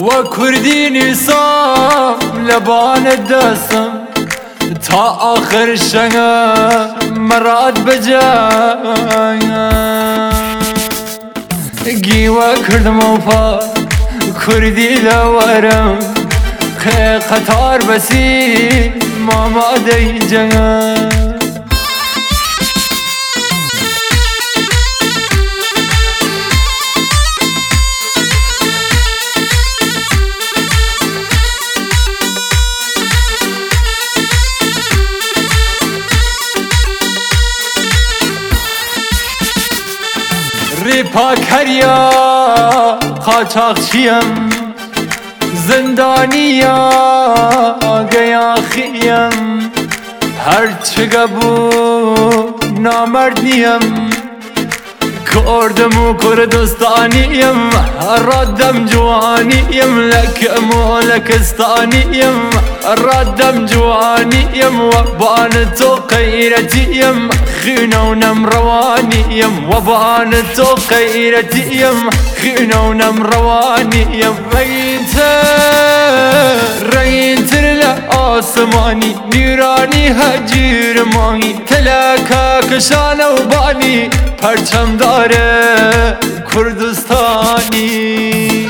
وكرديني صام لبان الدسم تا آخر شنگا مراد بجایا گیوا کردم و پا کردی لورم که قطار بسی ماما دی جنگا ریپا کریا قاچاقچیم زندانیا گیاخیم هرچه گبو نامرد نیم کردم و کردستانیم ردم جوانیم لکم و لکستانیم ردم جوانیم و بان تو غیرتیم خینونم روانیم و بان تو غیرتیم خینونم روانیم رنگتر لآسمانی نیرانی هجیر مانی تلکا کشان و بانی پرچم داره کردستانی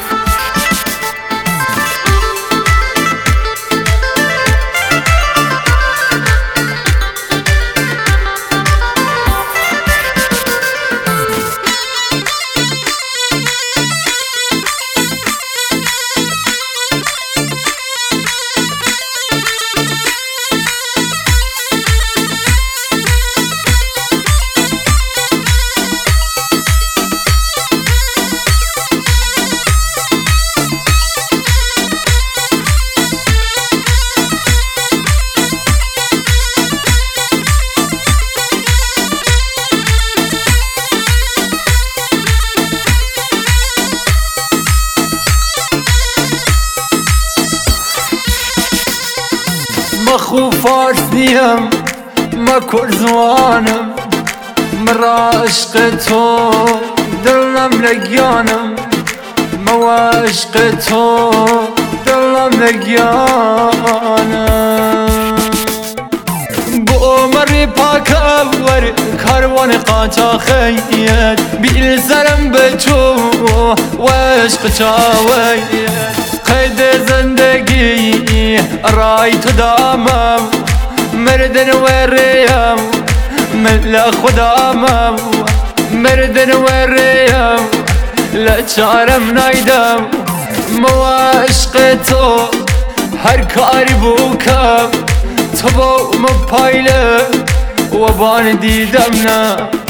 مخو فارس نیم ما کرزوانم مرا عشق تو دلم لگیانم ما عشق تو دلم لگیانم بو عمری پاک اول کاروان قاچاقیت بیل سرم به تو و عشق چاویت قید زندگی رای تو دامم مردن وریم مل خدامم مردن وریم لچارم نایدم مو عشق تو هر کاری بکم تو با مپایله و بان دیدم نه